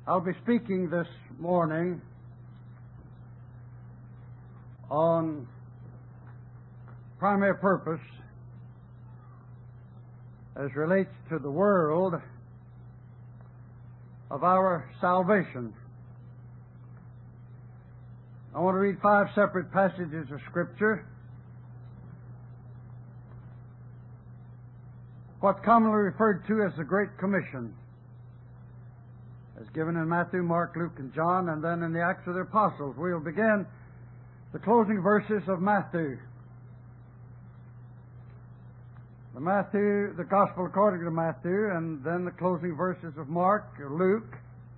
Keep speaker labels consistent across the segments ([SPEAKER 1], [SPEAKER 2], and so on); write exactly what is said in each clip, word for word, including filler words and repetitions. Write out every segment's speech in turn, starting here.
[SPEAKER 1] I'll be speaking this morning on primary purpose as relates to the world of our salvation. I want to read five separate passages of Scripture. What's commonly referred to as the Great Commission, as given in Matthew, Mark, Luke, and John, and then in the Acts of the Apostles. We'll begin the closing verses of Matthew. The Matthew, the Gospel according to Matthew, and then the closing verses of Mark or Luke,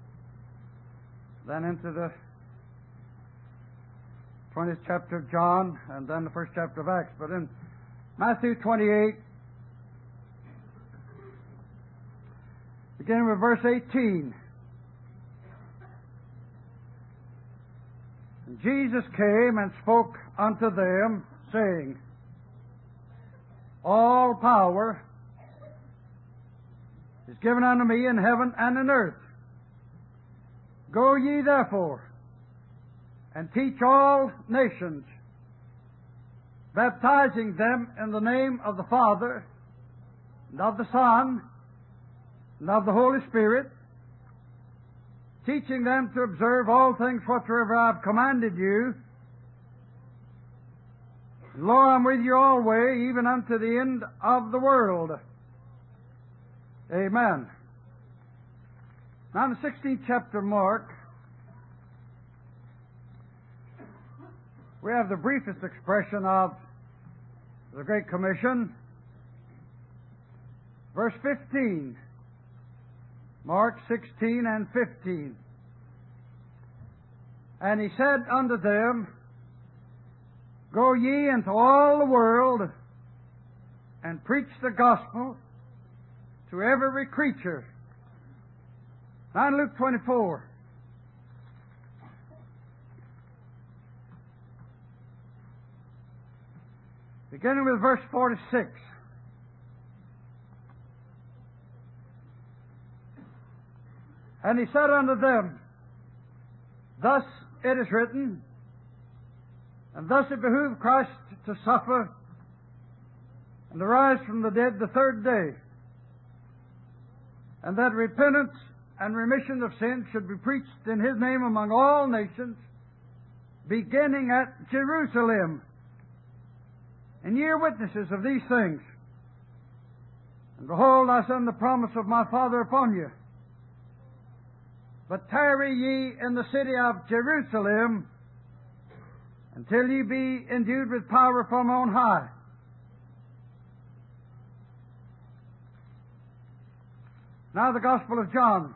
[SPEAKER 1] then into the twentieth chapter of John, and then the first chapter of Acts. But in Matthew twenty-eight, beginning with verse eighteen. And Jesus came and spoke unto them, saying, All power is given unto me in heaven and in earth. Go ye therefore, and teach all nations, baptizing them in the name of the Father, and of the Son, and of the Holy Spirit, teaching them to observe all things whatsoever I have commanded you. And lo, I'm with you always, even unto the end of the world. Amen. Now in the sixteenth chapter of Mark, we have the briefest expression of the Great Commission. Verse fifteen. Mark sixteen and fifteen. And he said unto them, Go ye into all the world, and preach the gospel to every creature. Now in Luke twenty-four. Beginning with verse forty-six. And he said unto them, Thus it is written, and thus it behooved Christ to suffer and to rise from the dead the third day, and that repentance and remission of sins should be preached in His name among all nations, beginning at Jerusalem. And ye are witnesses of these things. And behold, I send the promise of my Father upon you. But tarry ye in the city of Jerusalem until ye be endued with power from on high. Now the Gospel of John.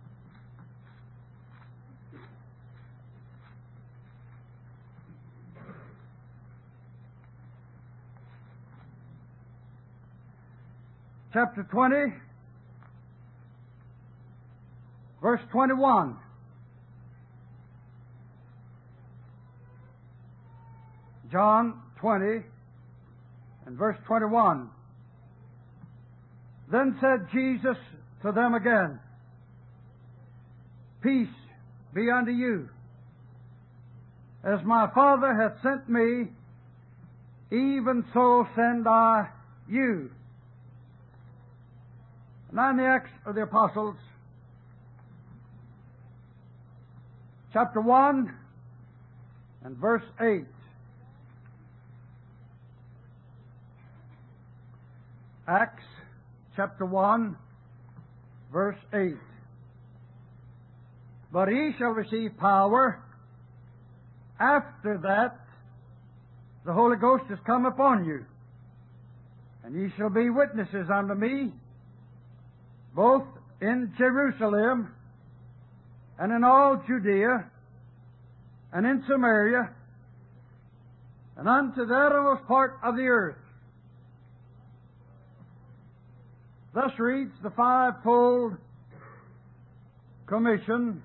[SPEAKER 1] Chapter twenty, verse twenty-one. John twenty and verse twenty-one. Then said Jesus to them again, Peace be unto you. As my Father hath sent me, even so send I you. Now in the Acts of the Apostles, chapter one and verse eight. Acts chapter one, verse eight. But ye shall receive power after that the Holy Ghost is come upon you, and ye shall be witnesses unto me, both in Jerusalem and in all Judea and in Samaria and unto the uttermost part of the earth. Thus reads the fivefold commission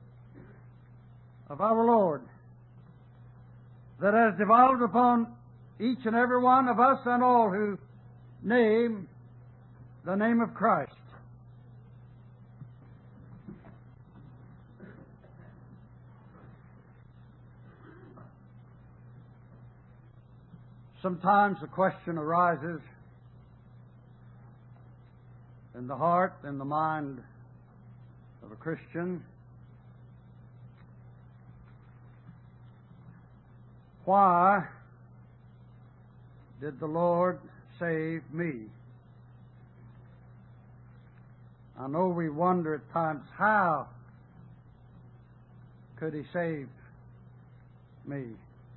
[SPEAKER 1] of our Lord that has devolved upon each and every one of us and all who name the name of Christ. Sometimes the question arises in the heart and the mind of a Christian, why did the Lord save me? I know we wonder at times, how could He save me?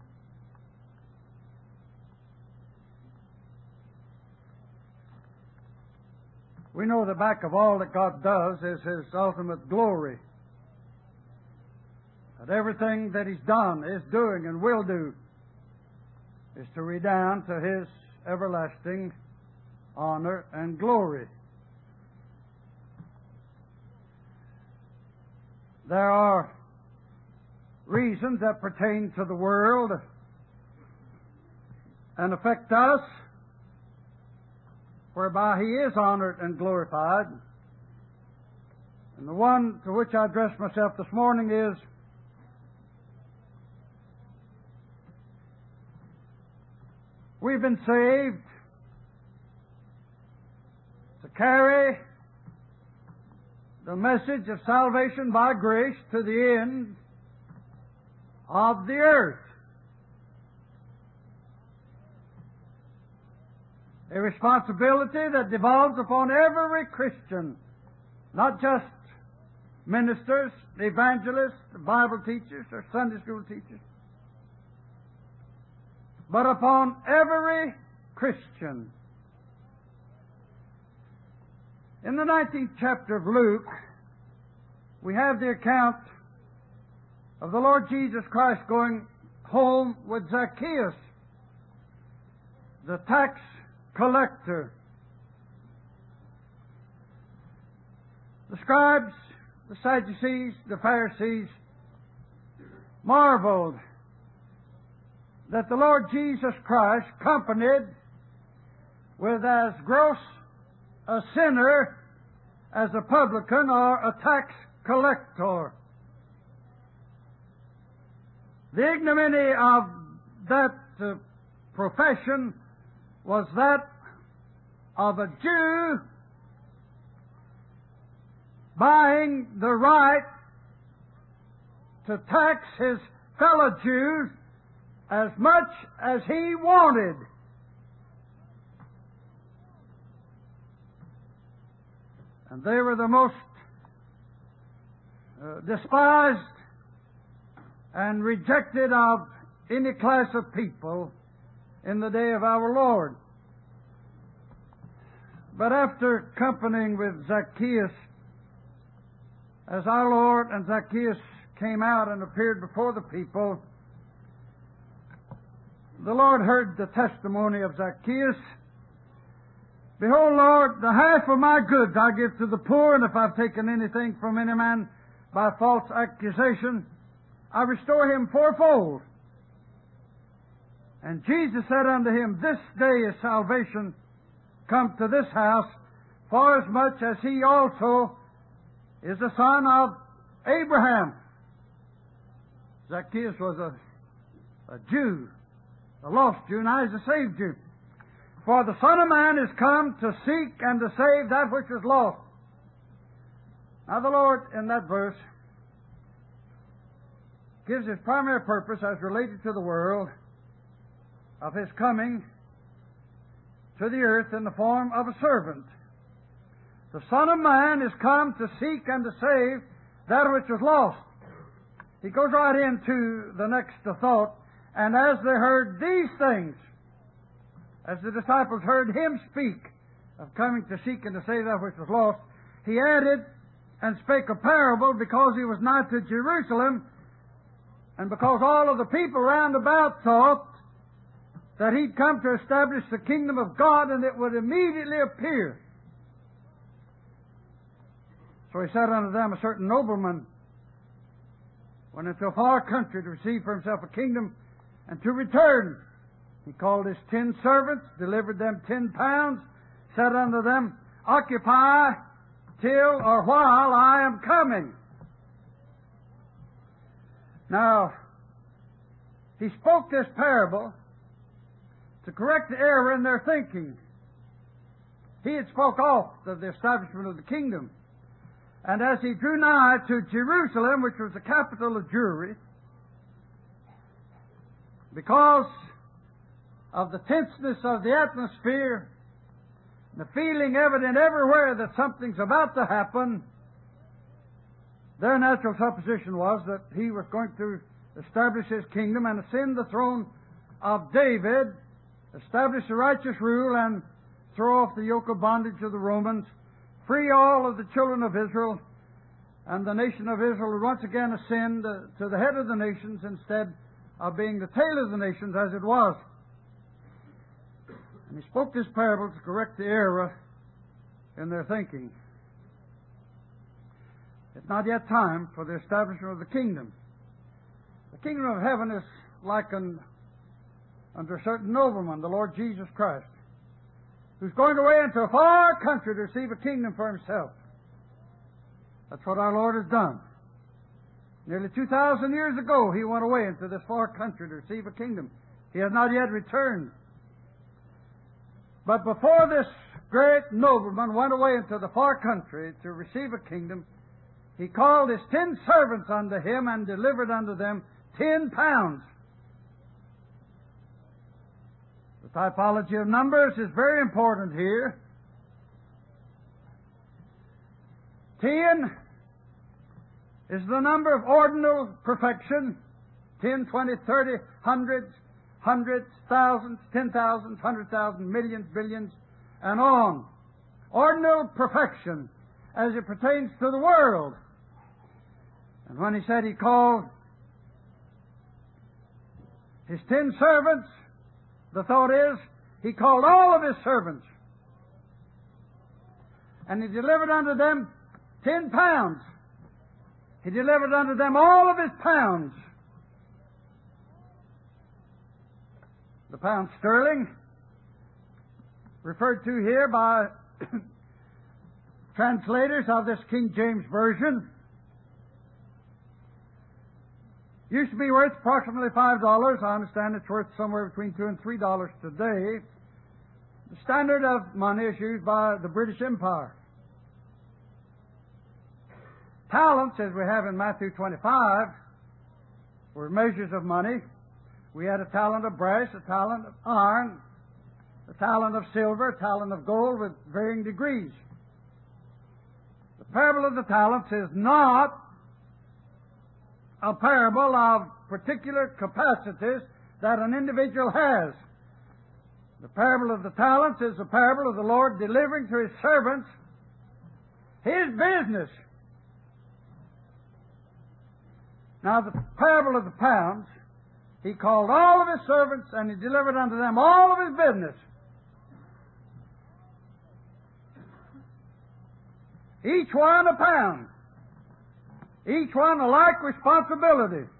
[SPEAKER 1] We know the back of all that God does is His ultimate glory. That everything that He's done, is doing, and will do is to redound to His everlasting honor and glory. There are reasons that pertain to the world and affect us, whereby He is honored and glorified. And the one to which I address myself this morning is we've been saved to carry the message of salvation by grace to the end of the earth. A responsibility that devolves upon every Christian, not just ministers, evangelists, Bible teachers, or Sunday school teachers, but upon every Christian. In the nineteenth chapter of Luke, we have the account of the Lord Jesus Christ going home with Zacchaeus, the tax collector. The scribes, the Sadducees, the Pharisees marveled that the Lord Jesus Christ companied with as gross a sinner as a publican or a tax collector. The ignominy of that uh, profession was that of a Jew buying the right to tax his fellow Jews as much as he wanted. And they were the most uh, despised and rejected of any class of people in the day of our Lord. But after companying with Zacchaeus, as our Lord and Zacchaeus came out and appeared before the people, the Lord heard the testimony of Zacchaeus. Behold, Lord, the half of my goods I give to the poor, and if I've taken anything from any man by false accusation, I restore him fourfold. And Jesus said unto him, This day is salvation come to this house, forasmuch as he also is the son of Abraham. Zacchaeus was a, a Jew, a lost Jew, now he's a saved Jew. For the Son of Man is come to seek and to save that which is lost. Now the Lord, in that verse, gives His primary purpose as related to the world of His coming to the earth in the form of a servant. The Son of Man is come to seek and to save that which is lost. He goes right into the next thought. And as they heard these things, as the disciples heard Him speak of coming to seek and to save that which was lost, He added and spake a parable, because He was nigh to Jerusalem, and because all of the people round about thought that He'd come to establish the kingdom of God, and it would immediately appear. So He said unto them, a certain nobleman went into a far country to receive for himself a kingdom, and to return. He called his ten servants, delivered them ten pounds, said unto them, Occupy till or while I am coming. Now, He spoke this parable to correct the error in their thinking. He had spoke oft of the establishment of the kingdom. And as he drew nigh to Jerusalem, which was the capital of Jewry, because of the tenseness of the atmosphere, the feeling evident everywhere that something's about to happen, their natural supposition was that he was going to establish his kingdom and ascend the throne of David, establish a righteous rule, and throw off the yoke of bondage of the Romans, free all of the children of Israel, and the nation of Israel would once again ascend uh, to the head of the nations instead of being the tail of the nations as it was. And he spoke this parable to correct the error in their thinking. It's not yet time for the establishment of the kingdom. The kingdom of heaven is likened unto a certain nobleman, the Lord Jesus Christ, who's going away into a far country to receive a kingdom for himself. That's what our Lord has done. Nearly two thousand years ago, he went away into this far country to receive a kingdom. He has not yet returned. But before this great nobleman went away into the far country to receive a kingdom, he called his ten servants unto him and delivered unto them ten pounds. The typology of numbers is very important here. Ten is the number of ordinal perfection. Ten, twenty, thirty, hundreds, hundreds, thousands, ten thousands, hundred thousands, millions, billions, and on. Ordinal perfection as it pertains to the world. And when he said he called his ten servants, the thought is, he called all of his servants. And he delivered unto them ten pounds. He delivered unto them all of his pounds. The pound sterling, referred to here by translators of this King James Version, used to be worth approximately five dollars. I understand it's worth somewhere between two and three dollars today. The standard of money is used by the British Empire. Talents, as we have in Matthew twenty-five, were measures of money. We had a talent of brass, a talent of iron, a talent of silver, a talent of gold with varying degrees. The parable of the talents is not a parable of particular capacities that an individual has. The parable of the talents is a parable of the Lord delivering to His servants His business. Now, the parable of the pounds, He called all of His servants and He delivered unto them all of His business. Each one a pound. Each one a like responsibility.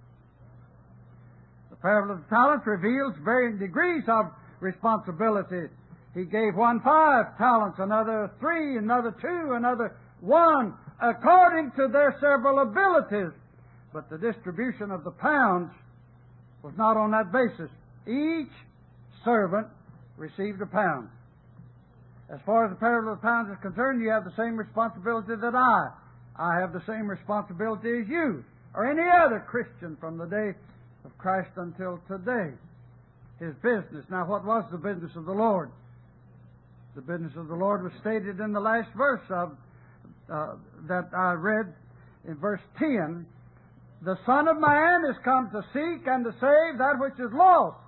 [SPEAKER 1] The parable of the talents reveals varying degrees of responsibility. He gave one five talents, another three, another two, another one, according to their several abilities. But the distribution of the pounds was not on that basis. Each servant received a pound. As far as the parable of the pounds is concerned, you have the same responsibility that I. I have the same responsibility as you, or any other Christian from the day of Christ until today. His business. Now, what was the business of the Lord? The business of the Lord was stated in the last verse of uh, that I read in verse ten. The Son of Man is come to seek and to save that which is lost.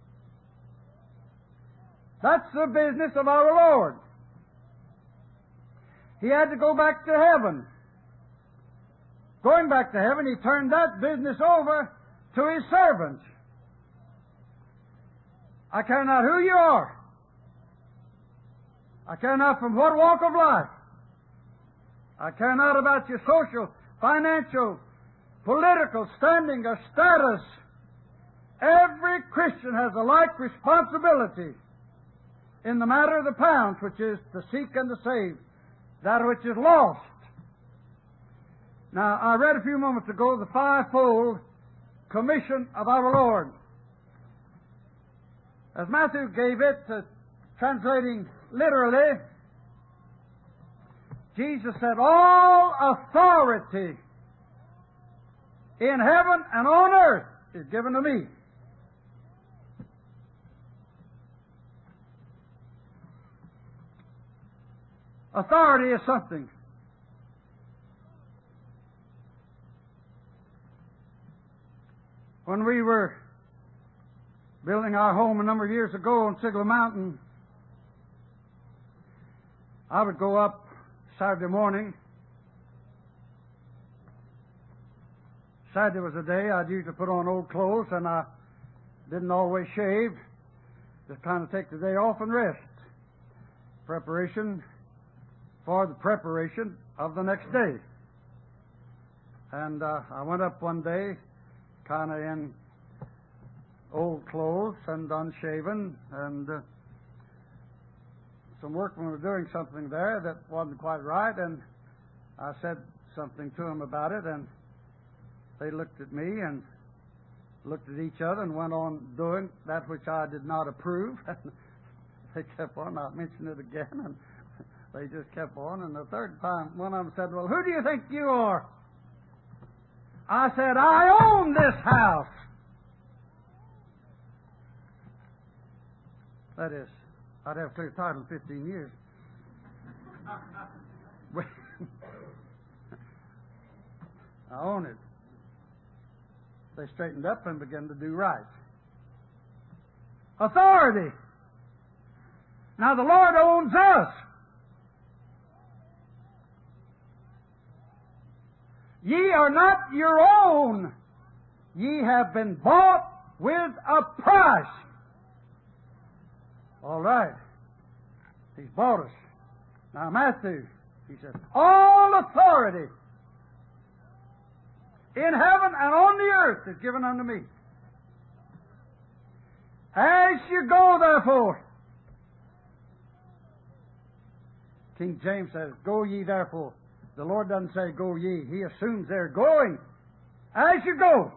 [SPEAKER 1] That's the business of our Lord. He had to go back to heaven. Going back to heaven, He turned that business over to His servants. I care not who you are. I care not from what walk of life. I care not about your social, financial, political standing or status. Every Christian has a like responsibility in the matter of the pounds, which is to seek and to save that which is lost. Now, I read a few moments ago the fivefold commission of our Lord. As Matthew gave it, uh, translating literally, Jesus said, all authority in heaven and on earth is given to me. Authority is something. When we were building our home a number of years ago on Sigler Mountain, I would go up Saturday morning. Saturday was a day I'd usually put on old clothes, and I didn't always shave. Just kind of take the day off and rest. Preparation for the preparation of the next day. And uh, I went up one day, kind of in old clothes and unshaven, and uh, some workmen were doing something there that wasn't quite right, and I said something to them about it, and they looked at me and looked at each other and went on doing that which I did not approve. They kept on, not mentioning it again, and they just kept on. And the third time, one of them said, well, who do you think you are? I said, I own this house. That is, I'd have clear title in fifteen years. I own it. They straightened up and began to do right. Authority. Now the Lord owns us. Ye are not your own. Ye have been bought with a price. All right. He's bought us. Now Matthew, he says, all authority in heaven and on the earth is given unto me. As you go, therefore. King James says, go ye therefore. The Lord doesn't say, go ye. He assumes they're going. As you go,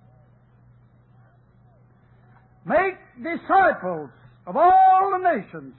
[SPEAKER 1] make disciples of all the nations,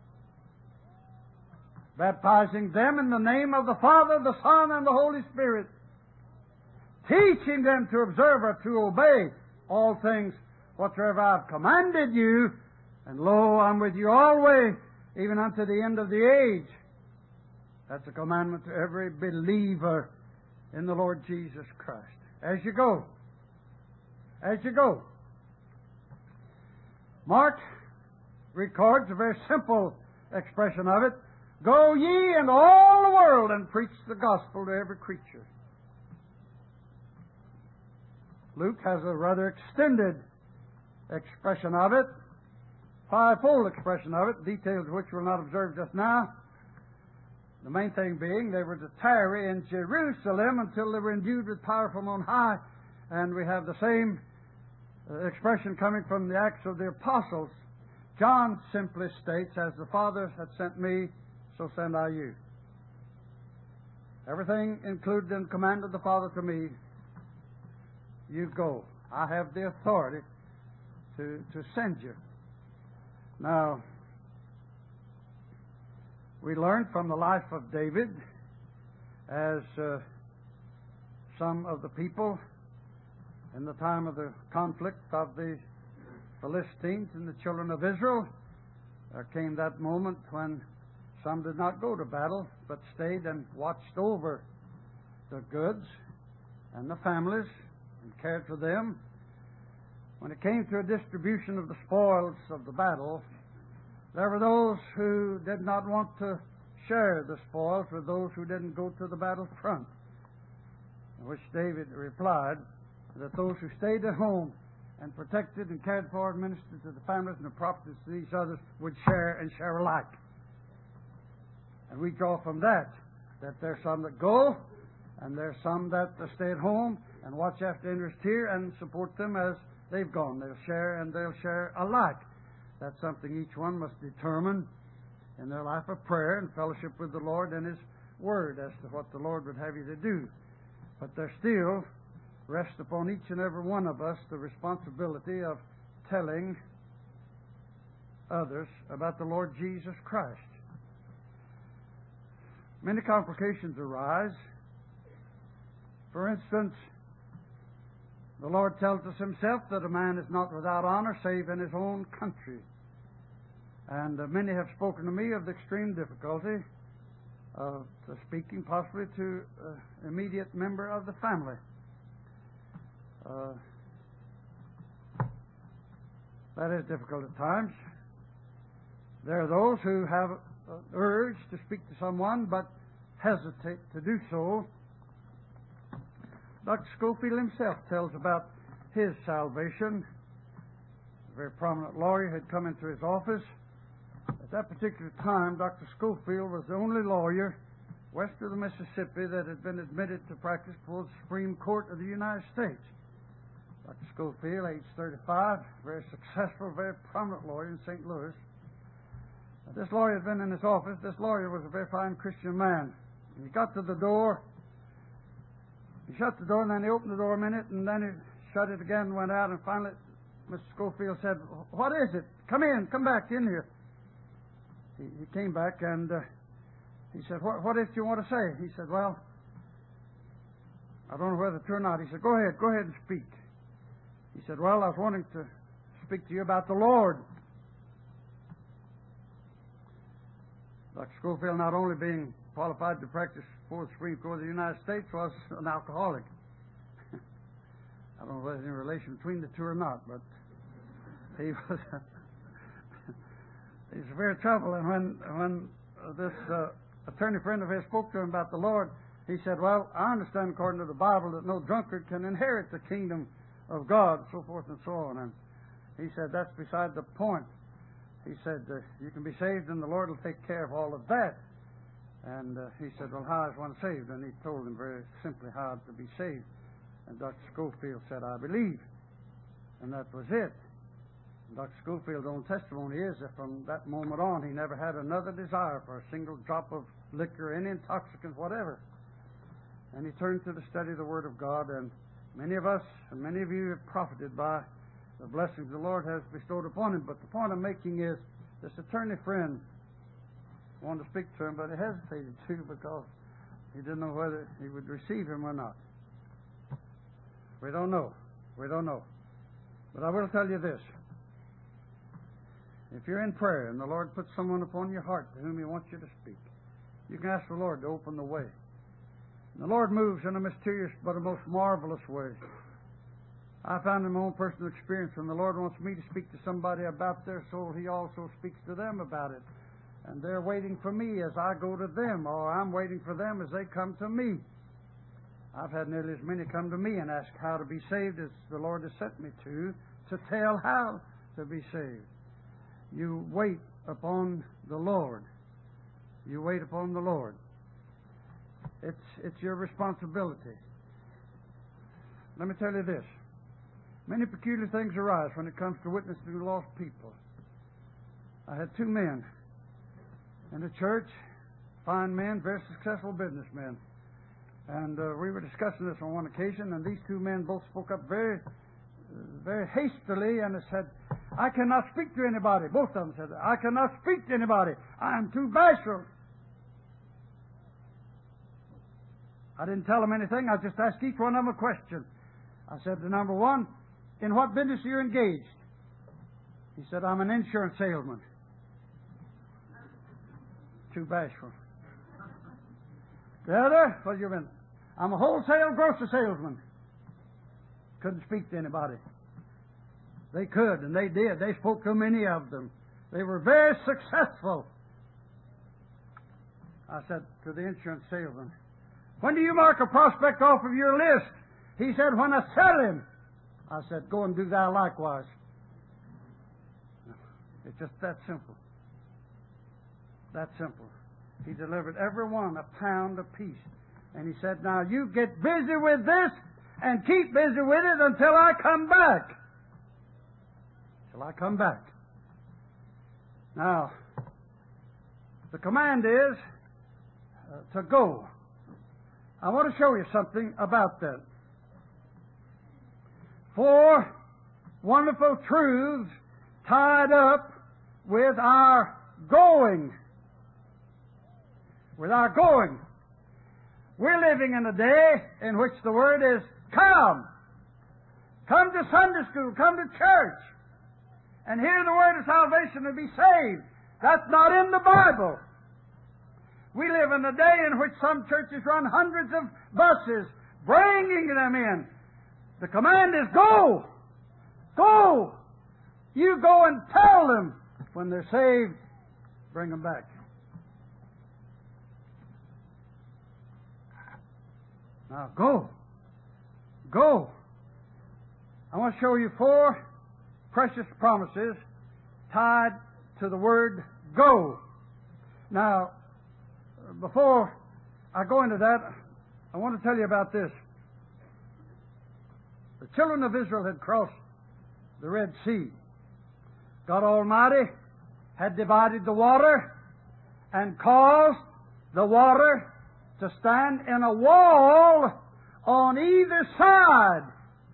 [SPEAKER 1] baptizing them in the name of the Father, the Son, and the Holy Spirit, teaching them to observe or to obey all things whatsoever I've commanded you, and lo, I'm with you always, even unto the end of the age. That's a commandment to every believer in the Lord Jesus Christ. As you go. As you go. Mark records a very simple expression of it. Go ye into all the world and preach the gospel to every creature. Luke has a rather extended expression of it, fivefold expression of it, details which we'll not observe just now. The main thing being they were to tarry in Jerusalem until they were endued with power from on high. And we have the same uh, expression coming from the Acts of the Apostles. John simply states, as the Father hath sent me, so send I you. Everything included in the command of the Father to me, you go. I have the authority to, to send you. Now, we learn from the life of David, as uh, some of the people in the time of the conflict of the Philistines and the children of Israel, there came that moment when some did not go to battle, but stayed and watched over the goods and the families and cared for them. When it came to a distribution of the spoils of the battle, there were those who did not want to share the spoils with those who didn't go to the battle front. In which David replied that those who stayed at home and protected and cared for and ministered to the families and the properties of these others would share and share alike. And we draw from that that there's some that go and there's some that stay at home and watch after interest here and support them as they've gone. They'll share and they'll share alike. That's something each one must determine in their life of prayer and fellowship with the Lord and His Word as to what the Lord would have you to do. But there still rests upon each and every one of us the responsibility of telling others about the Lord Jesus Christ. Many complications arise. For instance, the Lord tells us Himself that a man is not without honor save in his own country. And uh, many have spoken to me of the extreme difficulty of uh, speaking possibly to an uh, immediate member of the family. Uh, that is difficult at times. There are those who have uh, urge to speak to someone but hesitate to do so. Doctor Scofield himself tells about his salvation. A very prominent lawyer had come into his office. At that particular time, Doctor Scofield was the only lawyer west of the Mississippi that had been admitted to practice before the Supreme Court of the United States. Doctor Scofield, age thirty-five, very successful, very prominent lawyer in Saint Louis. Now, this lawyer had been in his office. This lawyer was a very fine Christian man. He got to the door. He shut the door, and then he opened the door a minute, and then he shut it again and went out, and finally Mister Scofield said, "What is it? Come in. Come back in here." He, he came back, and uh, he said, what, what is it you want to say? He said, "Well, I don't know whether to or not." He said, "Go ahead. Go ahead and speak." He said, "Well, I was wanting to speak to you about the Lord." Doctor Scofield, not only being qualified to practice before the Supreme Court of the United States, was an alcoholic. I don't know whether there's any relation between the two or not, but he was he was very trouble. And when when this uh, attorney friend of his spoke to him about the Lord, he said, "Well, I understand according to the Bible that no drunkard can inherit the kingdom of God," so forth and so on. And he said, "That's beside the point." He said, uh, "You can be saved and the Lord will take care of all of that." And uh, he said, "Well, how is one saved?" And he told him very simply how to be saved. And Doctor Scofield said, "I believe." And that was it. And Doctor Scofield's own testimony is that from that moment on, he never had another desire for a single drop of liquor, any intoxicant, whatever. And he turned to the study of the Word of God, and many of us and many of you have profited by the blessings the Lord has bestowed upon him. But the point I'm making is, this attorney friend wanted to speak to him, but he hesitated to because he didn't know whether he would receive him or not. We don't know. We don't know. But I will tell you this. If you're in prayer and the Lord puts someone upon your heart to whom He wants you to speak, you can ask the Lord to open the way. And the Lord moves in a mysterious but a most marvelous way. I found in my own personal experience, when the Lord wants me to speak to somebody about their soul, He also speaks to them about it. And they're waiting for me as I go to them, or I'm waiting for them as they come to me. I've had nearly as many come to me and ask how to be saved as the Lord has sent me to, to tell how to be saved. You wait upon the Lord. You wait upon the Lord. It's, it's your responsibility. Let me tell you this. Many peculiar things arise when it comes to witnessing to lost people. I had two men in the church, fine men, very successful businessmen. And uh, we were discussing this on one occasion, and these two men both spoke up very, very hastily and said, "I cannot speak to anybody." Both of them said that. "I cannot speak to anybody. I am too bashful." I didn't tell them anything. I just asked each one of them a question. I said to number one, "In what business are you engaged?" He said, "I'm an insurance salesman." Too bashful. The other, what you been? "I'm a wholesale grocery salesman." Couldn't speak to anybody. They could, and they did. They spoke to many of them. They were very successful. I said to the insurance salesman, "When do you mark a prospect off of your list?" He said, "When I sell him." I said, "Go and do thou likewise." It's just that simple. That simple. He delivered every one a pound apiece. And he said, "Now you get busy with this and keep busy with it until I come back." Till I come back. Now, the command is uh, to go. I want to show you something about that. Four wonderful truths tied up with our going. With our going. We're living in a day in which the word is come. Come to Sunday school. Come to church. And hear the word of salvation and be saved. That's not in the Bible. We live in a day in which some churches run hundreds of buses, bringing them in. The command is go! Go! You go and tell them when they're saved, bring them back. Now go. Go. I want to show you four precious promises tied to the word go. Now, before I go into that, I want to tell you about this. The children of Israel had crossed the Red Sea. God Almighty had divided the water and caused the water to stand in a wall on either side.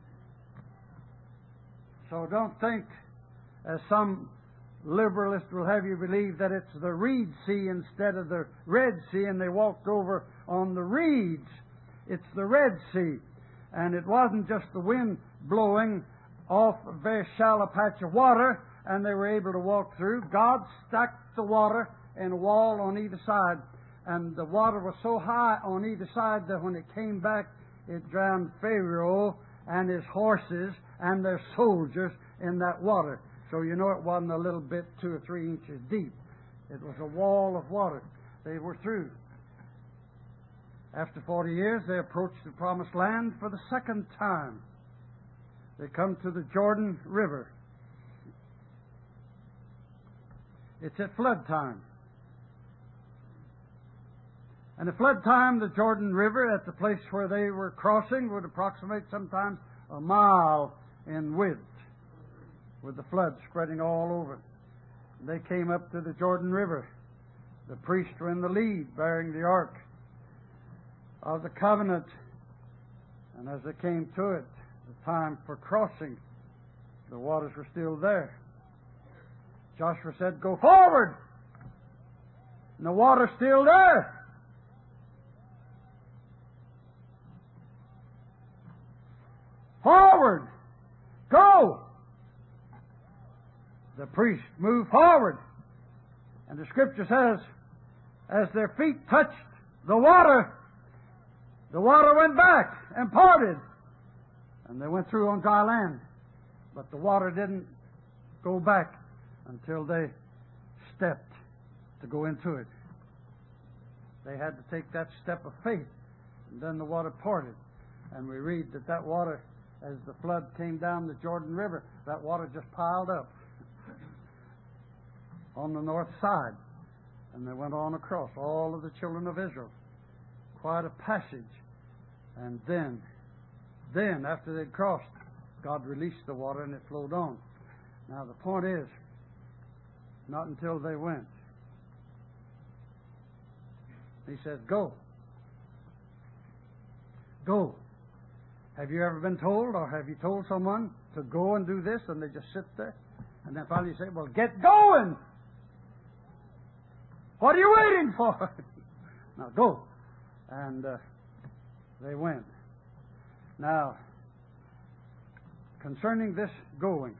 [SPEAKER 1] So don't think, as some liberalist will have you believe, that it's the Reed Sea instead of the Red Sea, and they walked over on the reeds. It's the Red Sea. And it wasn't just the wind blowing off a very shallow patch of water, and they were able to walk through. God stacked the water in a wall on either side, and the water was so high on either side that when it came back, it drowned Pharaoh and his horses and their soldiers in that water. So you know it wasn't a little bit two or three inches deep. It was a wall of water. They were through. After forty years, they approached the Promised Land for the second time. They come to the Jordan River. It's at flood time. And at flood time, the Jordan River, at the place where they were crossing, would approximate sometimes a mile in width, with the flood spreading all over. They came up to the Jordan River. The priests were in the lead, bearing the ark of the covenant. And as they came to it, the time for crossing, the waters were still there. Joshua said, "Go forward!" And the water's still there. Forward! Go! The priest moved forward. And the Scripture says, as their feet touched the water, the water went back and parted. And they went through on dry land. But the water didn't go back until they stepped to go into it. They had to take that step of faith. And then the water parted. And we read that that water, as the flood came down the Jordan River, that water just piled up on the north side. And they went on across, all of the children of Israel. Quite a passage. And then, then, after they'd crossed, God released the water and it flowed on. Now the point is, not until they went. He says, go. Go. Have you ever been told, or have you told someone to go and do this, and they just sit there? And then finally you say, well, get going! What are you waiting for? Now go. And uh, they went. Now, concerning this going,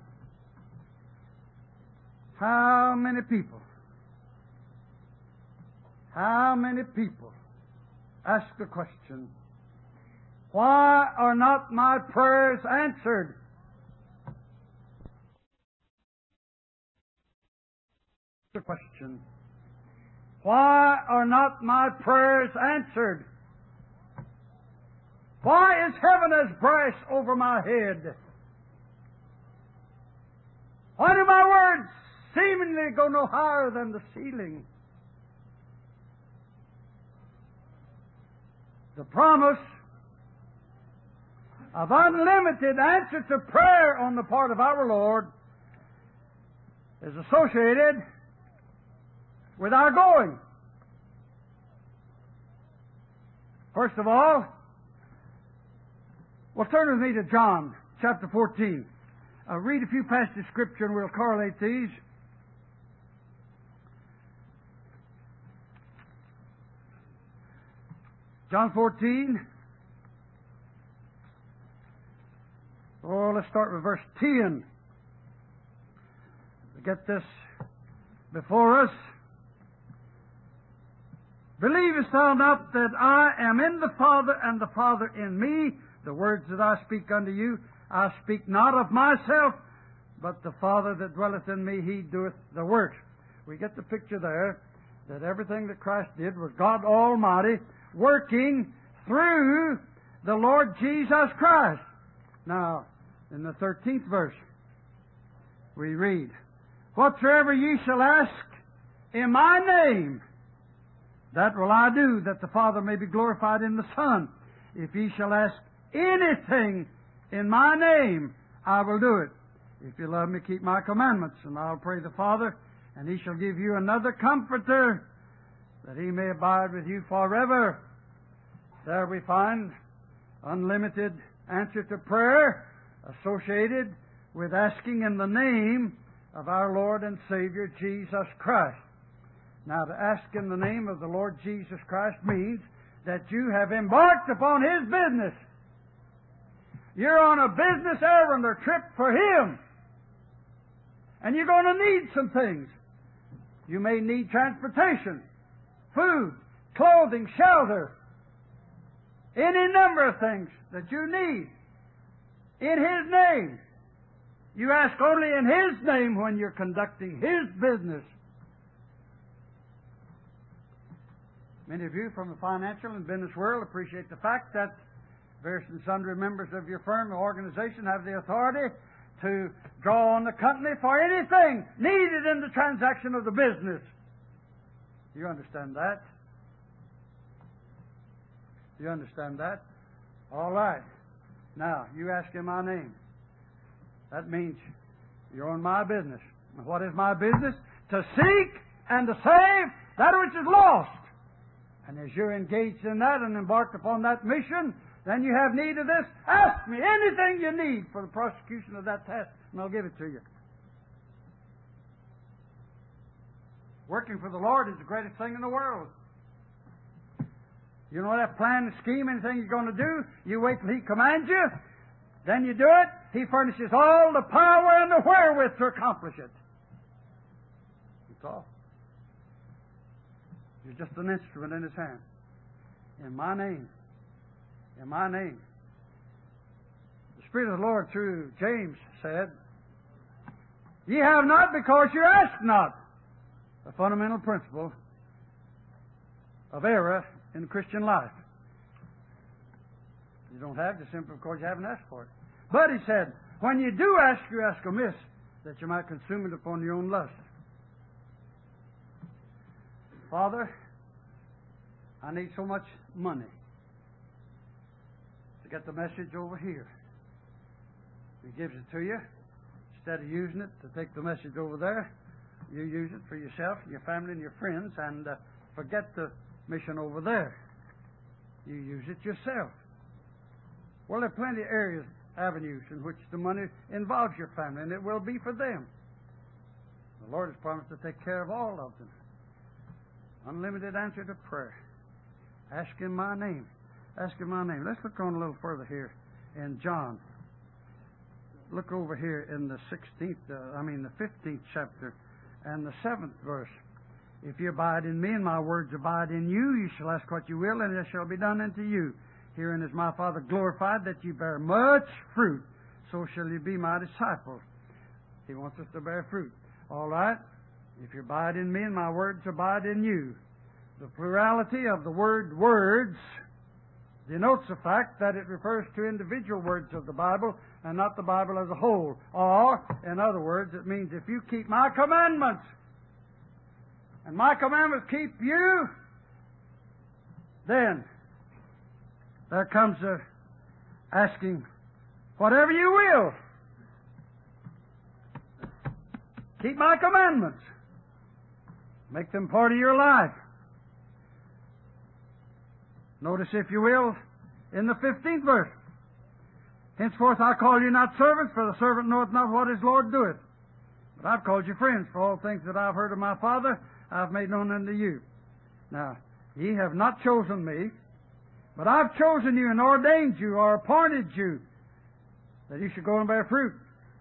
[SPEAKER 1] how many people, how many people ask the question, why are not my prayers answered? The question, why are not my prayers answered? Why is heaven as brass over my head? Why do my words seemingly go no higher than the ceiling? The promise of unlimited answer to prayer on the part of our Lord is associated with our going. First of all, well, turn with me to John chapter fourteen. I'll read a few passages of Scripture and we'll correlate these. John fourteen. Oh, let's start with verse ten. To get this before us. Believest thou not that I am in the Father, and the Father in me? The words that I speak unto you, I speak not of myself, but the Father that dwelleth in me, He doeth the works. We get the picture there that everything that Christ did was God Almighty working through the Lord Jesus Christ. Now, in the thirteenth verse, we read, Whatsoever ye shall ask in my name, that will I do, that the Father may be glorified in the Son. If ye shall ask anything in my name, I will do it. If you love me, keep my commandments, and I'll pray the Father, and He shall give you another Comforter, that He may abide with you forever. There we find unlimited answer to prayer associated with asking in the name of our Lord and Savior Jesus Christ. Now, to ask in the name of the Lord Jesus Christ means that you have embarked upon His business. You're on a business errand or trip for Him. And you're going to need some things. You may need transportation, food, clothing, shelter, any number of things that you need in His name. You ask only in His name when you're conducting His business. Many of you from the financial and business world appreciate the fact that various and sundry members of your firm or organization have the authority to draw on the company for anything needed in the transaction of the business. Do you understand that? Do you understand that? All right. Now, you ask in my name. That means you're on my business. And what is my business? To seek and to save that which is lost. And as you're engaged in that and embarked upon that mission, then you have need of this. Ask me anything you need for the prosecution of that task, and I'll give it to you. Working for the Lord is the greatest thing in the world. You know that plan, scheme, anything you're going to do, you wait till He commands you, then you do it. He furnishes all the power and the wherewith to accomplish it. That's all. You're just an instrument in His hand. In my name. In my name. The Spirit of the Lord through James said, Ye have not because you ask not. A fundamental principle of error in the Christian life. You don't have just simply because you haven't asked for it. But He said, when you do ask, you ask amiss, that you might consume it upon your own lust. Father, I need so much money to get the message over here. He gives it to you. Instead of using it to take the message over there, you use it for yourself, your family, and your friends, and uh, forget the mission over there. You use it yourself. Well, there are plenty of areas, avenues in which the money involves your family, and it will be for them. The Lord has promised to take care of all of them. Unlimited answer to prayer. Ask in my name. Ask in my name. Let's look on a little further here in John. Look over here in the sixteenth, uh, I mean the fifteenth chapter and the seventh verse. If you abide in me and my words abide in you, you shall ask what you will, and it shall be done unto you. Herein is my Father glorified, that you bear much fruit. So shall you be my disciples. He wants us to bear fruit. All right? If you abide in me and my words abide in you. The plurality of the word words denotes the fact that it refers to individual words of the Bible and not the Bible as a whole. Or, in other words, it means if you keep my commandments, and my commandments keep you, then there comes a asking whatever you will. Keep my commandments. Make them part of your life. Notice, if you will, in the fifteenth verse. Henceforth I call you not servants, for the servant knoweth not what his Lord doeth. But I've called you friends, for all things that I've heard of my Father, I've made known unto you. Now, ye have not chosen me, But I've chosen you and ordained you or appointed you that you should go and bear fruit.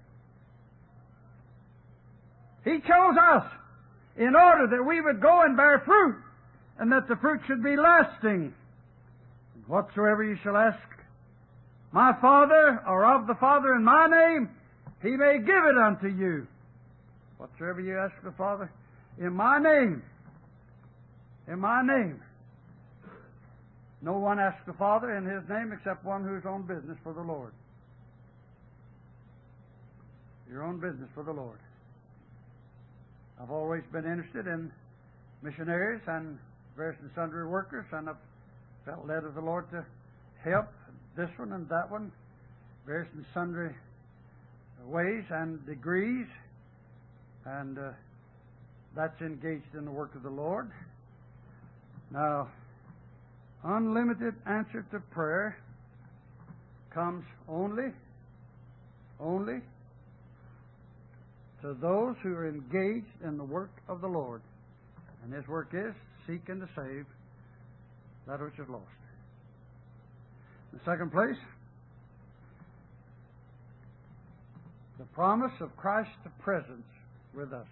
[SPEAKER 1] He chose us in order that we would go and bear fruit, and that the fruit should be lasting. Whatsoever you shall ask my Father, or of the Father in my name, He may give it unto you. Whatsoever you ask the Father in my name, in my name. No one asks the Father in His name except one who's on business for the Lord. Your own business for the Lord. I've always been interested in missionaries and various and sundry workers, and I've felt led of the Lord to help this one and that one, various and sundry ways and degrees, and uh, that's engaged in the work of the Lord. Now, unlimited answer to prayer comes only, only to those who are engaged in the work of the Lord. And His work is seek and to save that which is lost. In the second place, the promise of Christ's presence with us.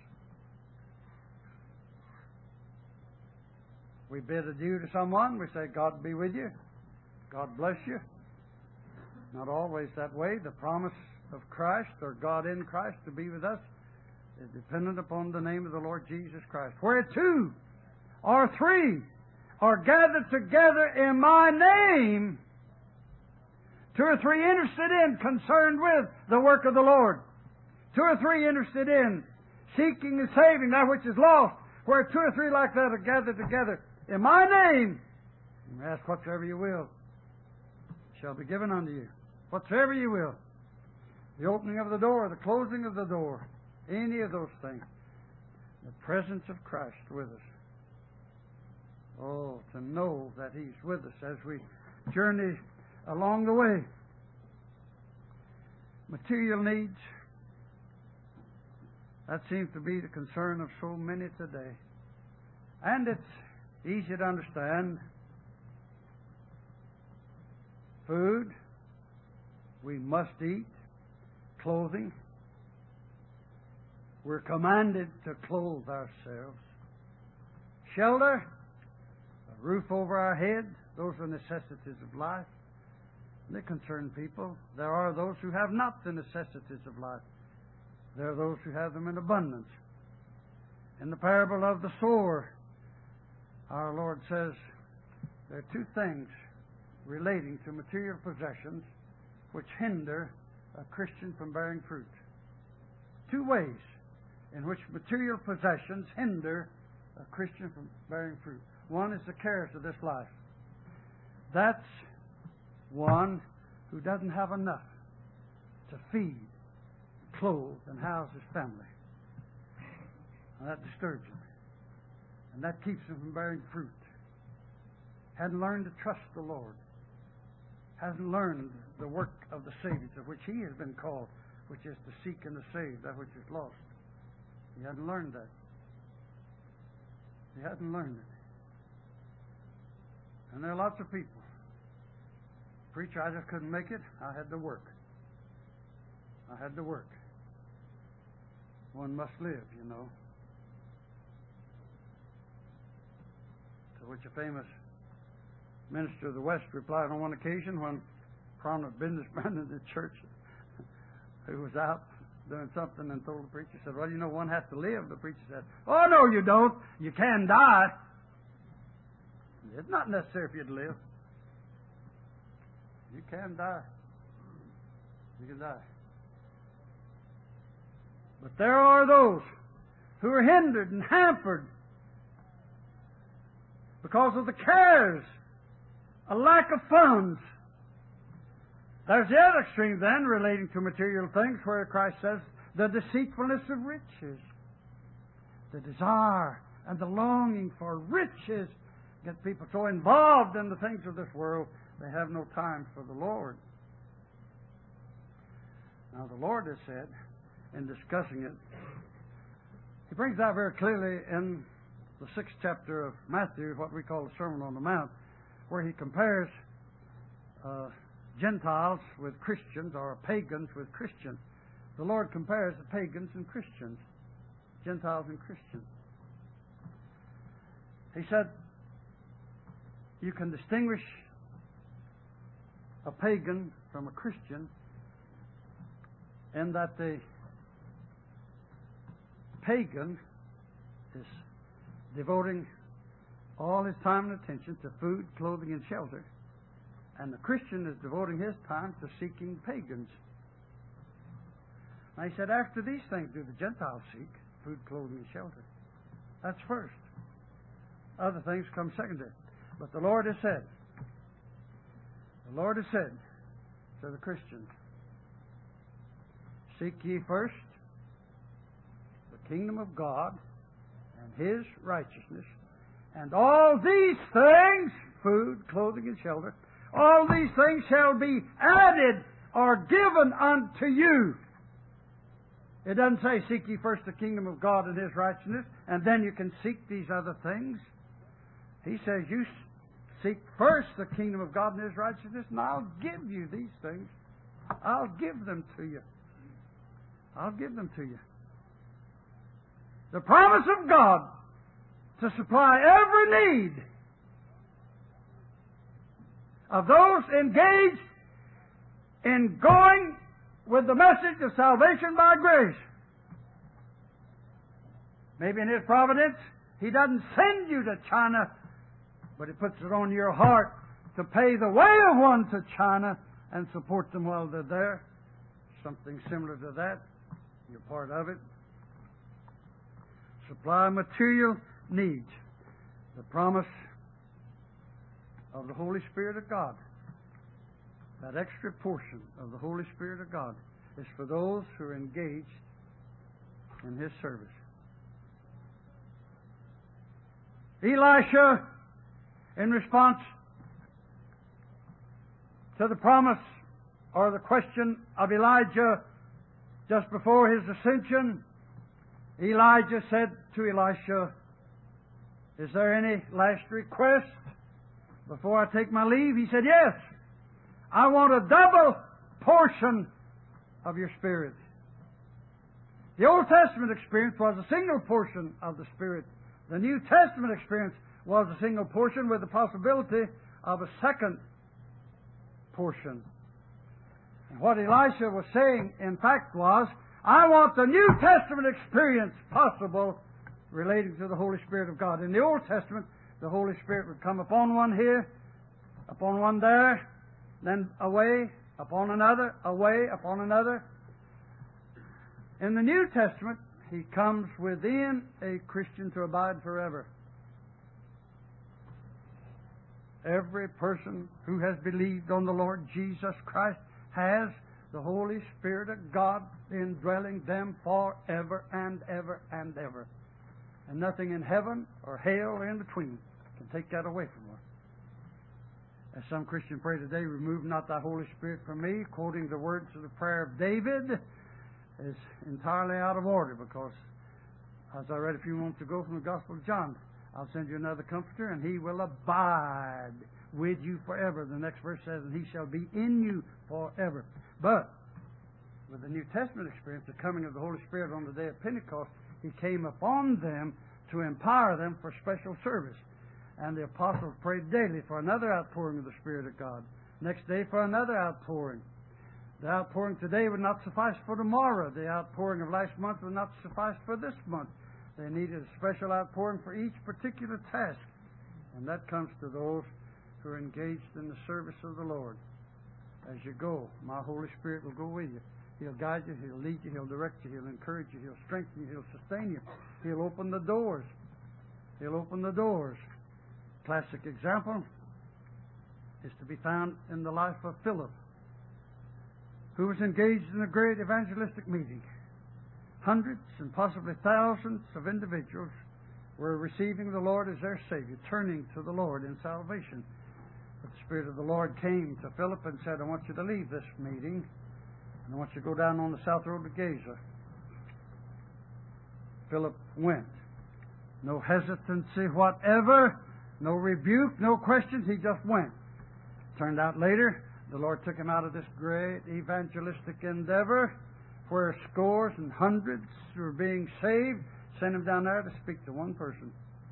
[SPEAKER 1] We bid adieu to someone, we say, God be with you, God bless you. Not always that way. The promise of Christ, or God in Christ, to be with us is dependent upon the name of the Lord Jesus Christ. Where two or three are gathered together in my name, two or three interested in, concerned with the work of the Lord, two or three interested in seeking and saving that which is lost, where two or three like that are gathered together in my name, you may ask whatsoever you will, shall be given unto you. Whatsoever you will. The opening of the door, the closing of the door, any of those things. The presence of Christ with us. Oh, to know that He's with us as we journey along the way. Material needs, that seems to be the concern of so many today. And it's easy to understand. Food, we must eat. Clothing, we're commanded to clothe ourselves. Shelter, a roof over our head, those are necessities of life. They concern people. There are those who have not the necessities of life. There are those who have them in abundance. In the parable of the sower, our Lord says there are two things relating to material possessions which hinder a Christian from bearing fruit. Two ways in which material possessions hinder a Christian from bearing fruit. One is the cares of this life. That's one who doesn't have enough to feed, clothe, and house his family. And that disturbs him. And that keeps him from bearing fruit. Hadn't learned to trust the Lord. Hasn't learned the work of the Savior, to which he has been called, which is to seek and to save that which is lost. He hadn't learned that. He hadn't learned it. And there are lots of people. Preacher, I just couldn't make it. I had to work. I had to work. One must live, you know. To which a famous minister of the West replied on one occasion when a prominent businessman in the church who was out doing something and told the preacher, said, well, you know, one has to live. The preacher said, oh, no, you don't. You can die. It's not necessary for you to live. You can die. You can die. But there are those who are hindered and hampered because of the cares, a lack of funds. There's the other extreme then relating to material things where Christ says the deceitfulness of riches. The desire and the longing for riches get people so involved in the things of this world they have no time for the Lord. Now the Lord has said in discussing it, He brings out very clearly in the sixth chapter of Matthew, what we call the Sermon on the Mount, where He compares uh, Gentiles with Christians or pagans with Christians. The Lord compares the pagans and Christians, Gentiles and Christians. He said, you can distinguish a pagan from a Christian in that the pagan is devoting all his time and attention to food, clothing, and shelter, and the Christian is devoting his time to seeking pagans. And he said, after these things do the Gentiles seek, food, clothing, and shelter. That's first. Other things come secondary. But the Lord has said, the Lord has said to the Christians, seek ye first the kingdom of God and His righteousness, and all these things, food, clothing, and shelter, all these things shall be added or given unto you. It doesn't say, seek ye first the kingdom of God and His righteousness, and then you can seek these other things. He says, you seek first the kingdom of God and His righteousness, and I'll give you these things. I'll give them to you. I'll give them to you. The promise of God to supply every need of those engaged in going with the message of salvation by grace. Maybe in His providence, He doesn't send you to China, but He puts it on your heart to pay the way of one to China and support them while they're there. Something similar to that. You're part of it. Supply material needs. The promise of the Holy Spirit of God. That extra portion of the Holy Spirit of God is for those who are engaged in His service. Elisha, in response to the promise or the question of Elijah just before his ascension, Elijah said to Elisha, is there any last request before I take my leave? He said, yes. I want a double portion of your Spirit. The Old Testament experience was a single portion of the Spirit. The New Testament experience was a single portion with the possibility of a second portion. And what Elisha was saying, in fact, was, I want the New Testament experience possible relating to the Holy Spirit of God. In the Old Testament, the Holy Spirit would come upon one here, upon one there, then away, upon another, away, upon another. In the New Testament, He comes within a Christian to abide forever. Every person who has believed on the Lord Jesus Christ has the Holy Spirit of God indwelling them forever and ever and ever. And nothing in heaven or hell or in between can take that away from us. As some Christians pray today, remove not thy Holy Spirit from me, quoting the words of the prayer of David, is entirely out of order, because, as I read a few moments ago from the Gospel of John, I'll send you another Comforter, and He will abide with you forever. The next verse says, and He shall be in you forever. But, with the New Testament experience, the coming of the Holy Spirit on the day of Pentecost, He came upon them to empower them for special service. And the apostles prayed daily for another outpouring of the Spirit of God. Next day for another outpouring. The outpouring today would not suffice for tomorrow. The outpouring of last month would not suffice for this month. They needed a special outpouring for each particular task. And that comes to those who are engaged in the service of the Lord. As you go, my Holy Spirit will go with you. He'll guide you, He'll lead you, He'll direct you, He'll encourage you, He'll strengthen you, He'll sustain you. He'll open the doors. He'll open the doors. Classic example is to be found in the life of Philip, who was engaged in a great evangelistic meeting. Hundreds and possibly thousands of individuals were receiving the Lord as their Savior, turning to the Lord in salvation. But the Spirit of the Lord came to Philip and said, I want you to leave this meeting, and I want you to go down on the south road to Gaza. Philip went. No hesitancy whatever, no rebuke, no questions. He just went. Turned out later, the Lord took him out of this great evangelistic endeavor where scores and hundreds were being saved, sent him down there to speak to one person.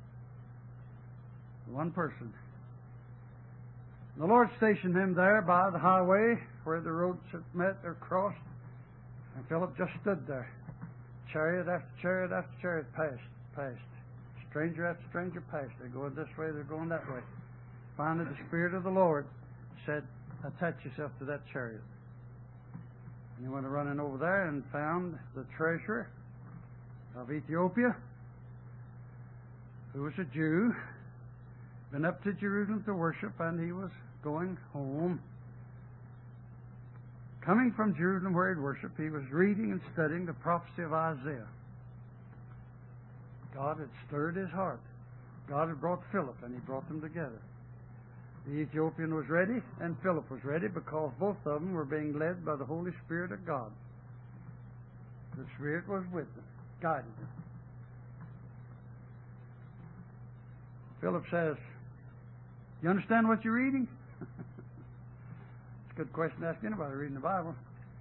[SPEAKER 1] One person. The Lord stationed him there by the highway where the roads had met or crossed, and Philip just stood there. Chariot after chariot after chariot passed, passed. Stranger after stranger passed. They're going this way, they're going that way. Finally, the Spirit of the Lord said, attach yourself to that chariot. And he went running over there and found the treasurer of Ethiopia, who was a Jew, been up to Jerusalem to worship, and he was going home. Coming from Jerusalem where he'd worshiped, he was reading and studying the prophecy of Isaiah. God had stirred his heart. God had brought Philip, and he brought them together. The Ethiopian was ready, and Philip was ready, because both of them were being led by the Holy Spirit of God. The Spirit was with them, guiding them. Philip says, you understand what you're reading? It's a good question to ask anybody reading the Bible.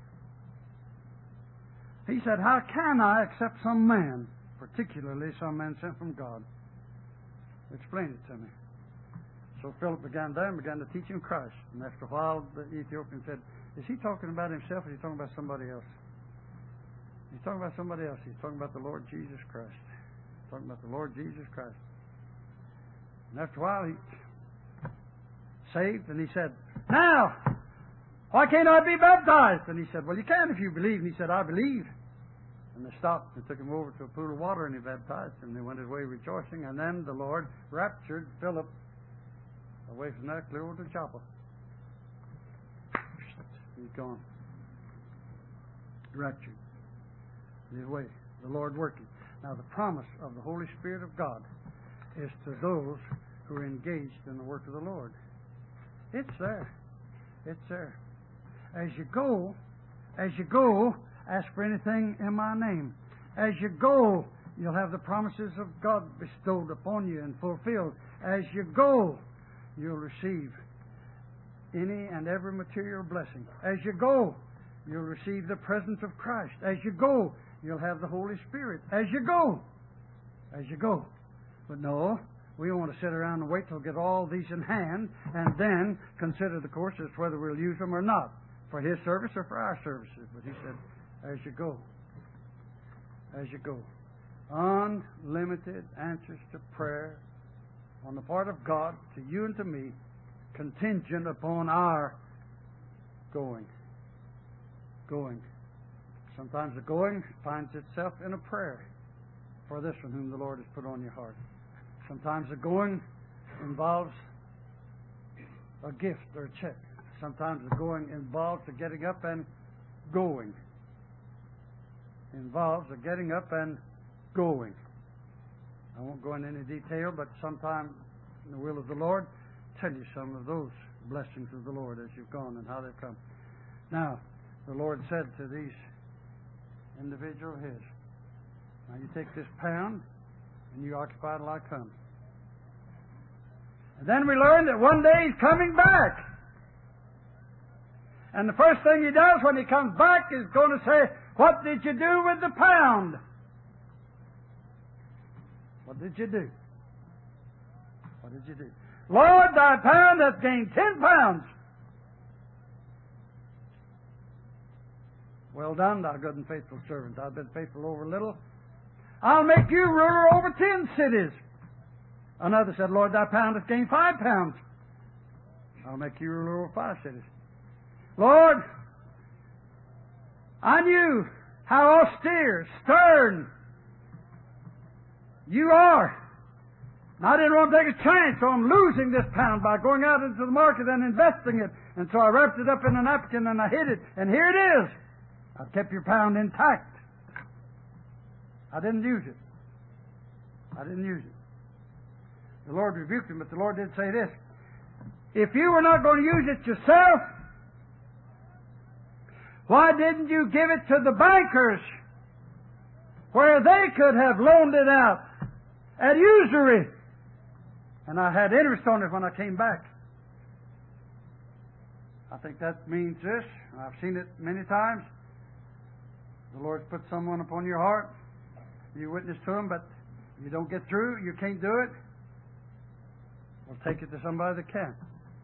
[SPEAKER 1] He said, how can I accept some man, particularly some man sent from God? Explain it to me. So Philip began there and began to teach him Christ. And after a while, the Ethiopian said, is he talking about himself or is he talking about somebody else? He's talking about somebody else. He's talking about the Lord Jesus Christ. He's talking about the Lord Jesus Christ. And after a while, he saved, and he said, now, why can't I be baptized? And he said, well, you can if you believe. And he said, I believe. And they stopped and took him over to a pool of water, and he baptized him. And they went his way rejoicing. And then the Lord raptured Philip away from there, clear over to Joppa. He's gone. Raptured. His way. The Lord working. Now, the promise of the Holy Spirit of God is to those who are engaged in the work of the Lord. It's there. It's there. As you go, as you go, ask for anything in my name. As you go, you'll have the promises of God bestowed upon you and fulfilled. As you go, you'll receive any and every material blessing. As you go, you'll receive the presence of Christ. As you go, you'll have the Holy Spirit. As you go. As you go. But no, we don't want to sit around and wait till we get all these in hand and then consider the course as to whether we'll use them or not, for His service or for our services. But He said, as you go. As you go. Unlimited answers to prayer on the part of God to you and to me, contingent upon our going. Going. Sometimes the going finds itself in a prayer for this one whom the Lord has put on your heart. Sometimes the going involves a gift or a check. Sometimes the going involves the getting up and going. Involves the getting up and going. I won't go into any detail, but sometime in the will of the Lord, tell you some of those blessings of the Lord as you've gone and how they've come. Now, the Lord said to these individuals, His, now you take this pound and you occupy it till I come. And then we learn that one day He's coming back. And the first thing He does when He comes back is going to say, what did you do with the pound? What did you do? What did you do? Lord, thy pound hath gained ten pounds. Well done, thou good and faithful servant. Thou hast been faithful over little. I'll make you ruler over ten cities. Another said, Lord, thy pound hath gained five pounds. I'll make you ruler over five cities. Lord, I knew how austere, stern you are. And I didn't want to take a chance on losing this pound by going out into the market and investing it. And so I wrapped it up in a napkin and I hid it. And here it is. I've kept your pound intact. I didn't use it. I didn't use it. The Lord rebuked him, but the Lord did say this. If you were not going to use it yourself, why didn't you give it to the bankers where they could have loaned it out at usury? And I had interest on it when I came back. I think that means this. I've seen it many times. The Lord's put someone upon your heart. You witness to them, but you don't get through. You can't do it. Well, take it to somebody that can.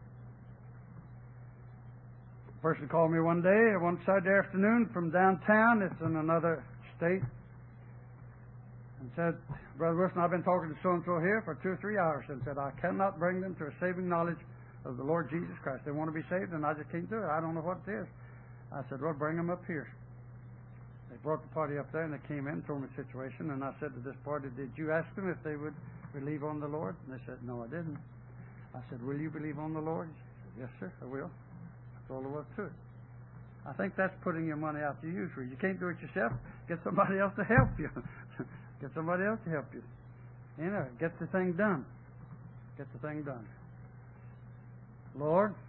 [SPEAKER 1] A person called me one day, one Saturday afternoon from downtown. It's in another state. And said, Brother Wilson, I've been talking to so-and-so here for two or three hours, and said, I cannot bring them to a saving knowledge of the Lord Jesus Christ. They want to be saved, and I just can't do it. I don't know what it is. I said, well, bring them up here. They brought the party up there, and they came in and told me the situation, and I said to this party, did you ask them if they would believe on the Lord? And they said, no, I didn't. I said, will you believe on the Lord? He said, yes, sir, I will. That's all there was to it. I think that's putting your money out to use for you. You can't do it yourself. Get somebody else to help you. Get somebody else to help you. You know, get the thing done. Get the thing done. Lord,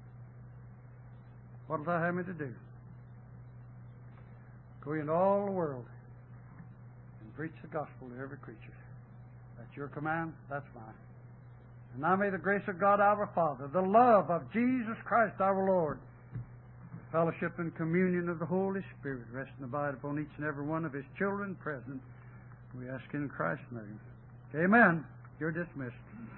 [SPEAKER 1] what does I have me to do? Go into all the world and preach the gospel to every creature. That's your command. That's mine. And now may the grace of God our Father, the love of Jesus Christ our Lord, the fellowship and communion of the Holy Spirit rest and abide upon each and every one of His children present. We ask in Christ's name. Amen. You're dismissed.